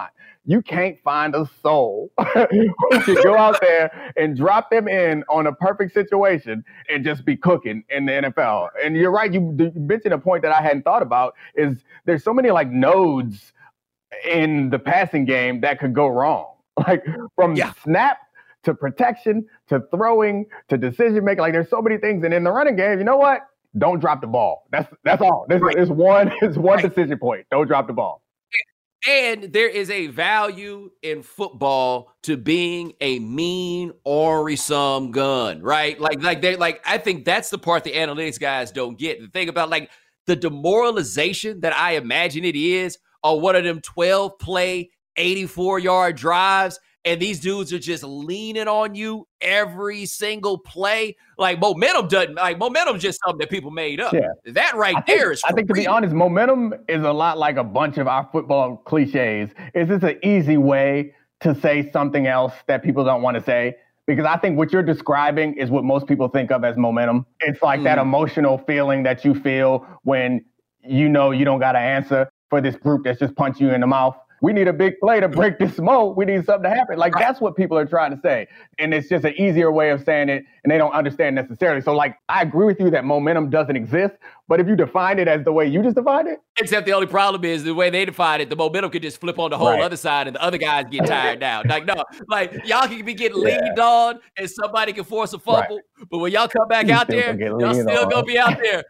you can't find a soul who can go out there and drop them in on a perfect situation and just be cooking in the NFL. And you're right, you mentioned a point that I hadn't thought about is there's so many like nodes in the passing game that could go wrong. Like from snap to protection to throwing to decision making. Like there's so many things. And in the running game, you know what? Don't drop the ball. That's all. This is one decision point. Don't drop the ball. And there is a value in football to being a mean, ornery gun, right? I think that's the part the analytics guys don't get. The thing about like the demoralization that I imagine it is on one of them 12-play, 84-yard drives, and these dudes are just leaning on you every single play. Like momentum's just something that people made up. Yeah. That there is. I think to be honest, momentum is a lot like a bunch of our football cliches. It's just an easy way to say something else that people don't want to say. Because I think what you're describing is what most people think of as momentum. It's like that emotional feeling that you feel when you know you don't got an answer for this group that's just punched you in the mouth. We need a big play to break this mold. We need something to happen. Like, that's what people are trying to say. And it's just an easier way of saying it, and they don't understand necessarily. So, like, I agree with you that momentum doesn't exist. But if you define it as the way you just defined it. Except the only problem is the way they define it, the momentum could just flip on the whole other side, and the other guys get tired now. Like, no, like, y'all can be getting leaned on, and somebody can force a fumble. Right. But when y'all come back out there, y'all still going to be out there.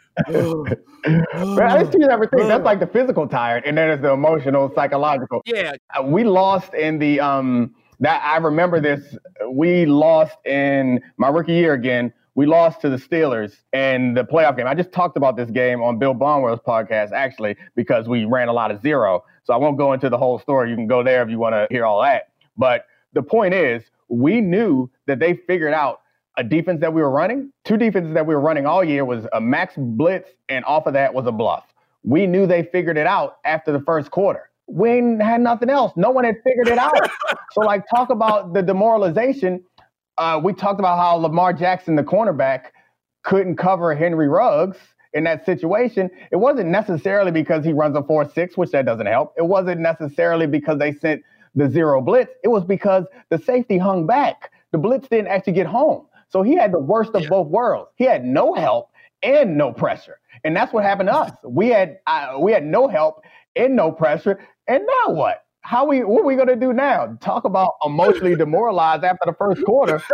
There's two separate things. That's like the physical tired, and then there's the emotional, psychological. Yeah. We lost in the I remember this. We lost in my rookie year again. We lost to the Steelers in the playoff game. I just talked about this game on Bill Barnwell's podcast, actually, because we ran a lot of zero. So I won't go into the whole story. You can go there if you want to hear all that. But the point is, we knew that they figured out a defense that we were running. Two defenses that we were running all year was a max blitz, and off of that was a bluff. We knew they figured it out after the first quarter. We had nothing else. No one had figured it out. So, like, talk about the demoralization. We talked about how Lamar Jackson, the cornerback, couldn't cover Henry Ruggs in that situation. It wasn't necessarily because he runs a 4.6, which that doesn't help. It wasn't necessarily because they sent the zero blitz. It was because the safety hung back. The blitz didn't actually get home. So he had the worst of both worlds. He had no help and no pressure. And that's what happened to us. We had no help and no pressure. And now what? What are we going to do now? Talk about emotionally demoralized after the first quarter.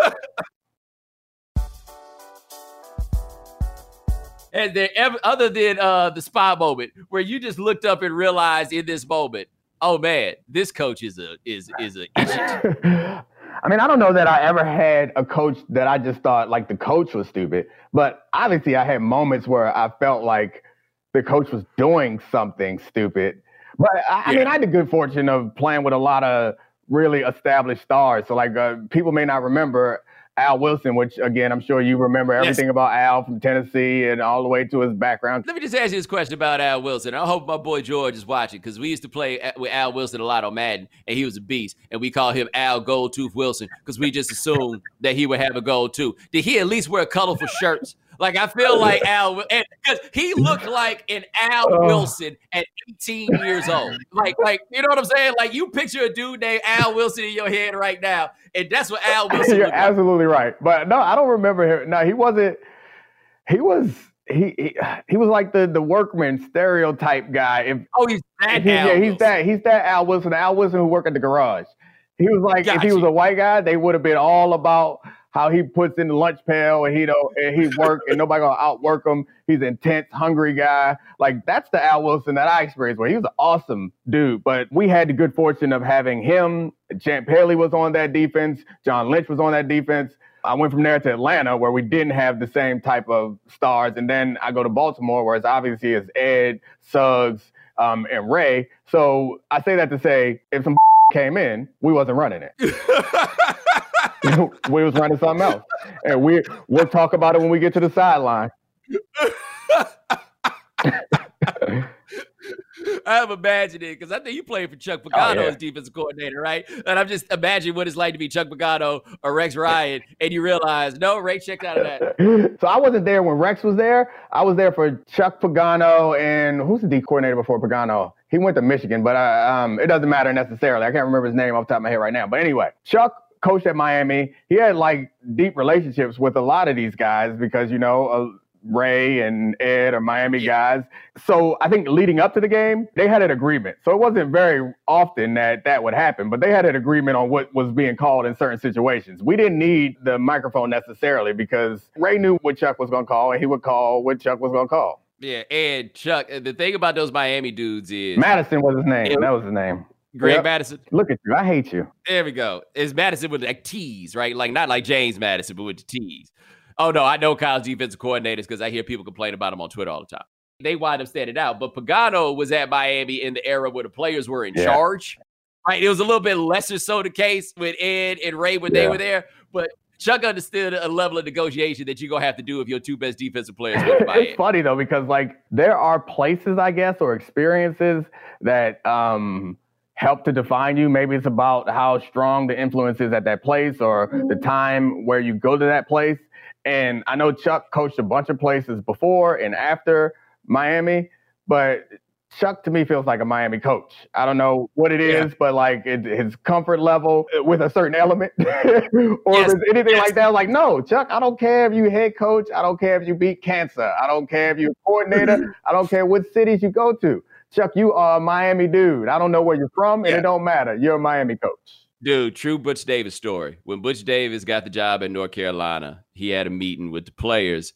And then, other than the spy moment, where you just looked up and realized in this moment, oh man, this coach is an idiot. I mean, I don't know that I ever had a coach that I just thought like the coach was stupid, but obviously I had moments where I felt like the coach was doing something stupid. But I mean, I had the good fortune of playing with a lot of really established stars. So like people may not remember Al Wilson, which again, I'm sure you remember everything about Al from Tennessee and all the way to his background. Let me just ask you this question about Al Wilson. I hope my boy George is watching because we used to play with Al Wilson a lot on Madden, and he was a beast. And we call him Al Goldtooth Wilson because we just assumed that he would have a gold tooth. Did he at least wear colorful shirts? Like, I feel like Al, because he looked like an Al Wilson at 18 years old. Like, you know what I'm saying? Like, you picture a dude named Al Wilson in your head right now, and that's what Al Wilson You're looked absolutely right. But no, I don't remember him. No, he wasn't. He was like the workman stereotype guy. He's that Al Wilson. He's that Al Wilson, the Al Wilson who worked at the garage. He was like, if he was a white guy, they would have been all about how he puts in the lunch pail and he work and nobody gonna outwork him. He's an intense, hungry guy. Like, that's the Al Wilson that I experienced where he was an awesome dude. But we had the good fortune of having him. Champ Haley was on that defense. John Lynch was on that defense. I went from there to Atlanta where we didn't have the same type of stars. And then I go to Baltimore where it's obviously it's Ed, Suggs, and Ray. So I say that to say if some came in, we wasn't running it. We was running something else. And we'll talk about it when we get to the sideline. I'm imagining, because I think you played for Chuck Pagano as defensive coordinator, right? And I'm just imagining what it's like to be Chuck Pagano or Rex Ryan, and you realize, no, Ray checked out of that. So I wasn't there when Rex was there. I was there for Chuck Pagano, and who's the D coordinator before Pagano? He went to Michigan, but it doesn't matter necessarily. I can't remember his name off the top of my head right now. But anyway, Chuck coached at Miami. He had like deep relationships with a lot of these guys because, you know, Ray and Ed are Miami guys. So I think leading up to the game, they had an agreement. So it wasn't very often that would happen, but they had an agreement on what was being called in certain situations. We didn't need the microphone necessarily because Ray knew what Chuck was going to call and he would call what Chuck was going to call. Yeah, and Chuck, the thing about those Miami dudes is... Madison was his name. That was his name. Greg Madison. Look at you. I hate you. There we go. It's Madison with like T's, right? Like not like James Madison, but with the T's. Oh, no, I know Kyle's defensive coordinators because I hear people complain about him on Twitter all the time. They wind up standing out. But Pagano was at Miami in the era where the players were in charge. Right? It was a little bit lesser so the case with Ed and Ray when they were there. But Chuck understood a level of negotiation that you're going to have to do if your two best defensive players went to Miami. It's funny, though, because like there are places, I guess, or experiences that help to define you. Maybe it's about how strong the influence is at that place or the time where you go to that place. And I know Chuck coached a bunch of places before and after Miami, but Chuck to me feels like a Miami coach. I don't know what it is, but like his comfort level with a certain element or if it's anything like that. Like, no, Chuck, I don't care if you head coach. I don't care if you beat cancer. I don't care if you're coordinator. I don't care what cities you go to. Chuck, you are a Miami dude. I don't know where you're from and it don't matter. You're a Miami coach. Dude, true Butch Davis story. When Butch Davis got the job at North Carolina, he had a meeting with the players.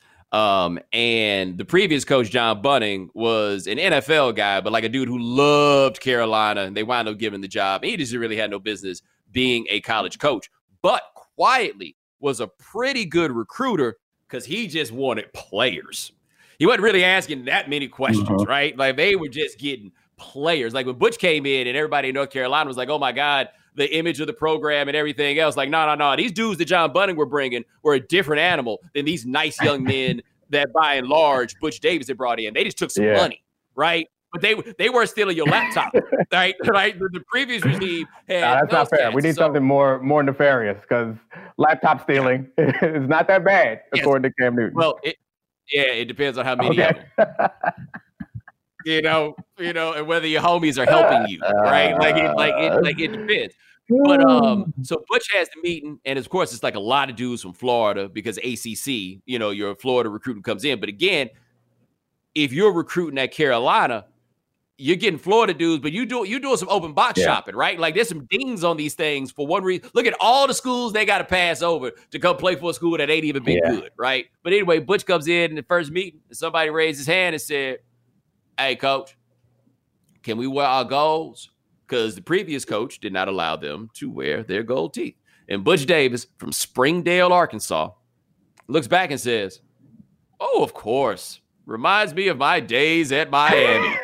And the previous coach, John Bunning, was an NFL guy, but like a dude who loved Carolina, and they wound up giving the job. And he just really had no business being a college coach, but quietly was a pretty good recruiter because he just wanted players. He wasn't really asking that many questions, right? Like they were just getting players. Like when Butch came in and everybody in North Carolina was like, oh my God, the image of the program and everything else. Like, no. These dudes that John Bunning were bringing were a different animal than these nice young men that by and large Butch Davis had brought in. They just took some money, right? But they weren't stealing your laptop, right? The previous regime had that's not fair. We need something more nefarious because laptop stealing is not that bad, according to Cam Newton. Well, it depends on how many of them. You know, and whether your homies are helping you, right? It depends. But so Butch has the meeting, and of course, it's like a lot of dudes from Florida because ACC, your Florida recruiting comes in. But again, if you're recruiting at Carolina, you're getting Florida dudes, but you're doing some open box shopping, right? Like there's some dings on these things for one reason. Look at all the schools they got to pass over to come play for a school that ain't even been good, right? But anyway, Butch comes in the first meeting, and somebody raised his hand and said, hey, coach, can we wear our golds? Because the previous coach did not allow them to wear their gold teeth. And Butch Davis from Springdale, Arkansas, looks back and says, oh, of course. Reminds me of my days at Miami.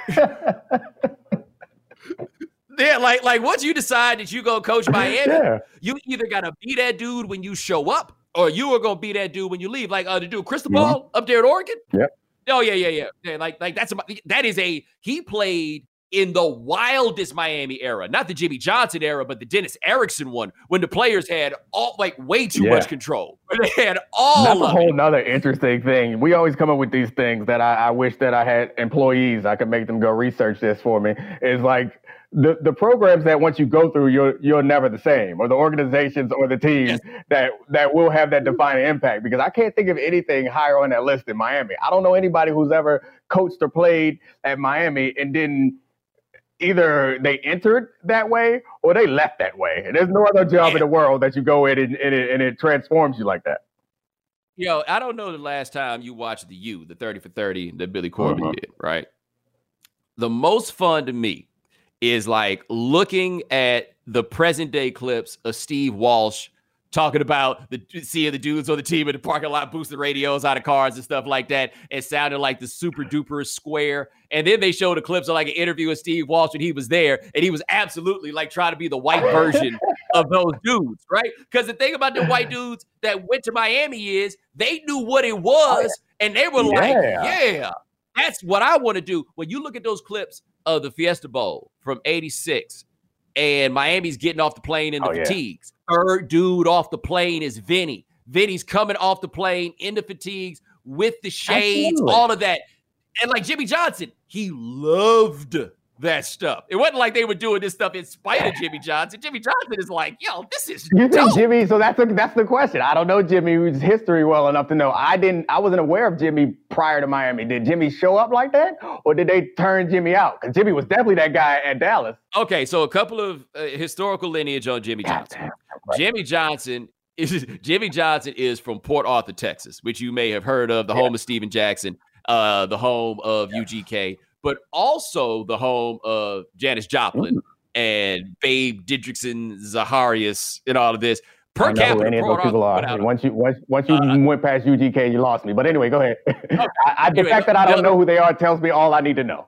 Like once you decide that you go coach Miami, you either got to be that dude when you show up or you are going to be that dude when you leave. Like the dude Cristobal up there at Oregon. Yep. Oh, yeah. Like he played in the wildest Miami era, not the Jimmy Johnson era, but the Dennis Erickson one, when the players had way too much control. They had all That's a whole nother interesting thing. We always come up with these things that I wish that I had employees. I could make them go research this for me. Is like the programs that once you go through, you're never the same, or the organizations or the teams that will have that defining impact. Because I can't think of anything higher on that list than Miami. I don't know anybody who's ever coached or played at Miami and didn't either they entered that way or they left that way. And there's no other job in the world that you go in and it transforms you like that. I don't know the last time you watched the 30 for 30 that Billy Corbin did, right? The most fun to me is like looking at the present day clips of Steve Walsh talking about seeing the dudes on the team in the parking lot boosting radios out of cars and stuff like that. It sounded like the super duper square. And then they showed the clips of like an interview with Steve Walsh when he was there. And he was absolutely like trying to be the white version of those dudes, right? Because the thing about the white dudes that went to Miami is they knew what it was. And they were like, that's what I want to do. When you look at those clips of the Fiesta Bowl from '86, and Miami's getting off the plane in the fatigues. Third dude off the plane is Vinny. Vinny's coming off the plane in the fatigues with the shades, all of that. And like Jimmy Johnson, he loved that stuff. It wasn't like they were doing this stuff in spite of Jimmy Johnson. Jimmy Johnson is like, yo, this is You dope. think Jimmy, so that's the question. I don't know Jimmy's history well enough to know. I wasn't aware of Jimmy prior to Miami. Did Jimmy show up like that? Or did they turn Jimmy out? Because Jimmy was definitely that guy at Dallas. Okay, so a couple of historical lineage on Jimmy Johnson. Jimmy Johnson is from Port Arthur, Texas, which you may have heard of, the home of Steven Jackson, the home of UGK, but also the home of Janis Joplin and Babe Didrikson, Zacharias, and all of this. Per capita, any of those people are. Once you went past UGK, you lost me. But anyway, go ahead. The fact that I don't know who they are tells me all I need to know.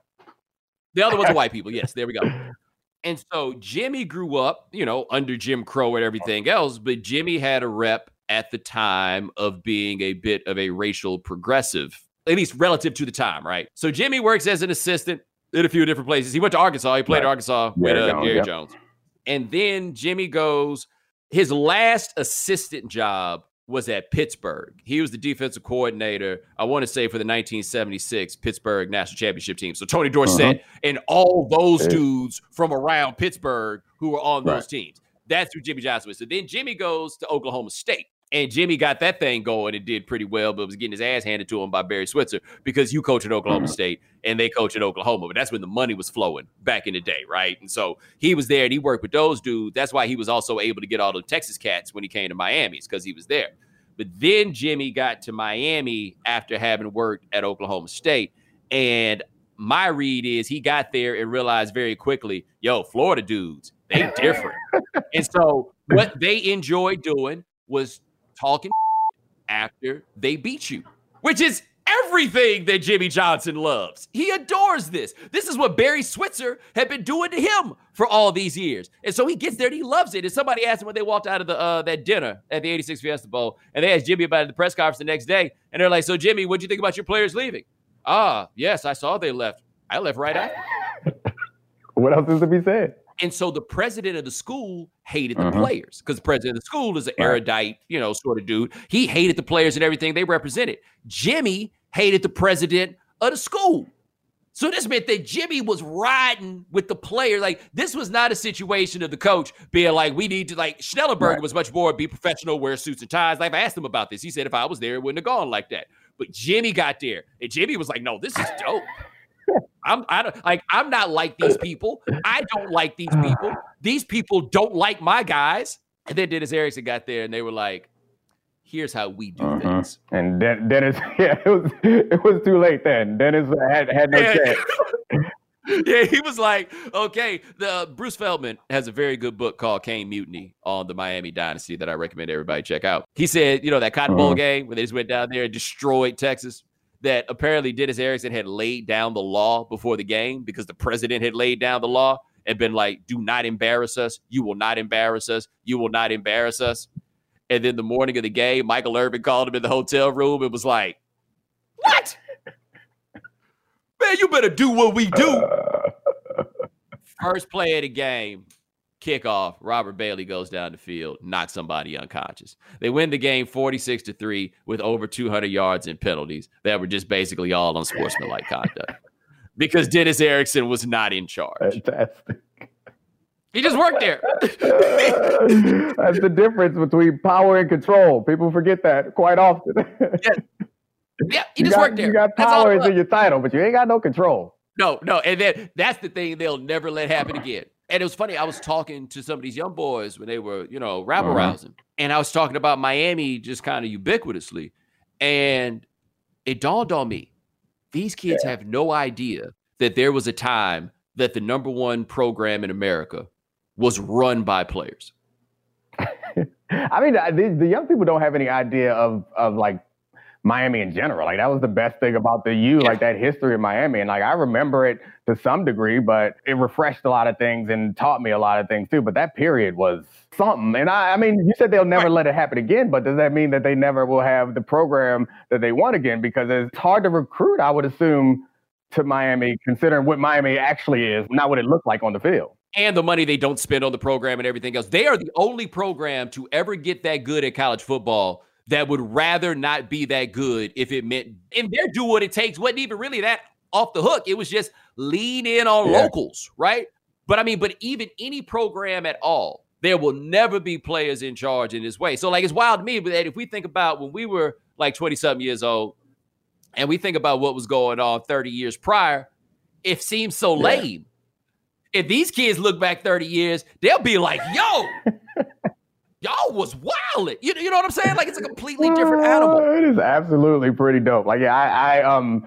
The other ones are white people. Yes, there we go. And so Jimmy grew up, under Jim Crow and everything else, but Jimmy had a rep at the time of being a bit of a racial progressive, at least relative to the time, right? So Jimmy works as an assistant in a few different places. He went to Arkansas. He played at Arkansas with Jerry Jones. And then Jimmy goes, his last assistant job was at Pittsburgh. He was the defensive coordinator, I want to say, for the 1976 Pittsburgh National Championship team. So Tony Dorsett and all those dudes from around Pittsburgh who were on those teams. That's who Jimmy Johnson was. So then Jimmy goes to Oklahoma State. And Jimmy got that thing going and did pretty well, but was getting his ass handed to him by Barry Switzer because you coach at Oklahoma State and they coach at Oklahoma. But that's when the money was flowing back in the day, right? And so he was there and he worked with those dudes. That's why he was also able to get all the Texas cats when he came to Miami, because he was there. But then Jimmy got to Miami after having worked at Oklahoma State. And my read is he got there and realized very quickly, Florida dudes, they different. And so what they enjoyed doing was talking after they beat you, which is everything that Jimmy Johnson loves. He adores this. This is what Barry Switzer had been doing to him for all these years. And so he gets there and he loves it. And somebody asked him when they walked out of that dinner at the 86 Fiesta Bowl, and they asked Jimmy about it at the press conference the next day. And they're like, so Jimmy, what'd you think about your players leaving? Yes, I saw they left. I left right after. What else is to be said? And so the president of the school hated the players, because the president of the school is an erudite, sort of dude. He hated the players and everything they represented. Jimmy hated the president of the school. So this meant that Jimmy was riding with the players. Like, this was not a situation of the coach being like, we need to, like, Schnellenberger was much more be professional, wear suits and ties. Like, I asked him about this. He said, if I was there, it wouldn't have gone like that. But Jimmy got there, and Jimmy was like, no, this is dope. I'm not like these people. I don't like these people. These people don't like my guys. And then Dennis Erickson got there, and they were like, here's how we do things. And Dennis, it was too late then. Dennis had no chance. Yeah, he was like, okay. Bruce Feldman has a very good book called Kane Mutiny on the Miami Dynasty that I recommend everybody check out. He said, that Cotton Bowl game where they just went down there and destroyed Texas, that apparently Dennis Erickson had laid down the law before the game because the president had laid down the law and been like, do not embarrass us. You will not embarrass us. You will not embarrass us. And then the morning of the game, Michael Irvin called him in the hotel room and was like, what? Man, you better do what we do. First play of the game, kickoff, Robert Bailey goes down the field, knocks somebody unconscious. They win the game 46-3 with over 200 yards in penalties that were just basically all unsportsmanlike conduct because Dennis Erickson was not in charge. Fantastic. He just worked there. That's the difference between power and control. People forget that quite often. Yeah, he just worked there. You got power in your title, but you ain't got no control. No. And then that's the thing they'll never let happen again. And it was funny. I was talking to some of these young boys when they were, rabble-rousing. And I was talking about Miami just kind of ubiquitously. And it dawned on me, these kids have no idea that there was a time that the number one program in America was run by players. I mean, the young people don't have any idea of like Miami in general. Like, that was the best thing about the U, like that history of Miami. And like, I remember it to some degree, but it refreshed a lot of things and taught me a lot of things too. But that period was something. And I mean, you said they'll never let it happen again, but does that mean that they never will have the program that they want again? Because it's hard to recruit, I would assume, to Miami, considering what Miami actually is, not what it looked like on the field. And the money they don't spend on the program and everything else. They are the only program to ever get that good at college football that would rather not be that good if it meant, and they're doing what it takes. Wasn't even really that off the hook. It was just lean in on locals, right? But even any program at all, there will never be players in charge in this way. So like, it's wild to me, but if we think about when we were like 20-something years old and we think about what was going on 30 years prior, it seems so lame. If these kids look back 30 years, they'll be like, yo, y'all was wildin'. You know what I'm saying? Like, it's a completely different animal. It is absolutely pretty dope. Like, it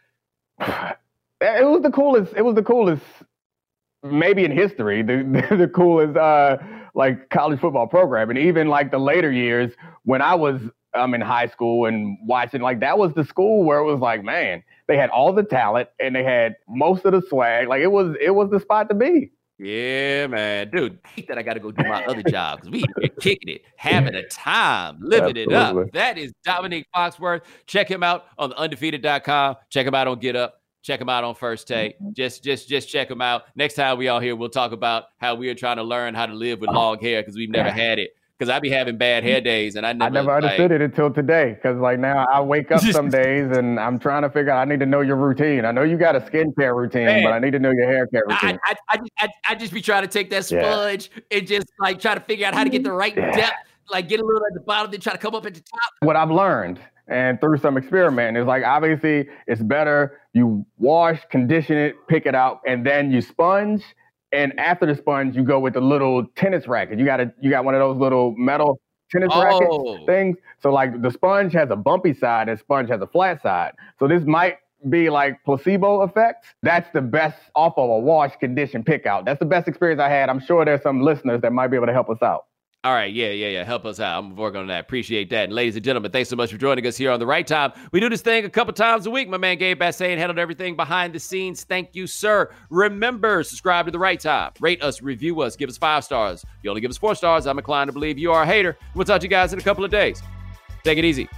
was the coolest. It was the coolest, maybe in history, the coolest like college football program. And even like the later years when I was in high school and watching, like that was the school where it was like, man, they had all the talent and they had most of the swag. Like it was the spot to be. Yeah, man. Dude, I hate that I got to go do my other job because we are kicking it, having a time, living it up. That is Dominique Foxworth. Check him out on theundefeated.com. Check him out on Get Up. Check him out on First Take. Just check him out. Next time we all here, we'll talk about how we are trying to learn how to live with long hair because we've never had it. Because I be having bad hair days, and I never understood it until today. Because like now I wake up some days and I'm trying to figure out. I need to know your routine. I know you got a skincare routine, but I need to know your hair care routine. I just be trying to take that sponge and just like try to figure out how to get the right depth. Like get a little at the bottom, then try to come up at the top. What I've learned and through some experimenting is like obviously it's better you wash, condition it, pick it out, and then you sponge. And after the sponge, you go with the little tennis racket. You got one of those little metal tennis racket things. So like the sponge has a bumpy side and sponge has a flat side. So this might be like placebo effect. That's the best off of a wash, condition, pick out. That's the best experience I had. I'm sure there's some listeners that might be able to help us out. All right. Yeah. Help us out. I'm working on that. Appreciate that. And ladies and gentlemen, thanks so much for joining us here on The Right Time. We do this thing a couple times a week. My man Gabe Bassane handled everything behind the scenes. Thank you, sir. Remember, subscribe to The Right Time. Rate us, review us, give us 5 stars. You only give us 4 stars, I'm inclined to believe you are a hater. We'll talk to you guys in a couple of days. Take it easy.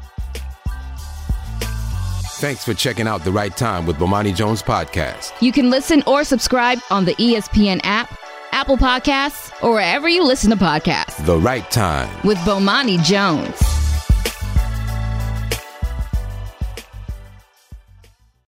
Thanks for checking out The Right Time with Bomani Jones podcast. You can listen or subscribe on the ESPN app, Apple Podcasts, or wherever you listen to podcasts. The Right Time with Bomani Jones.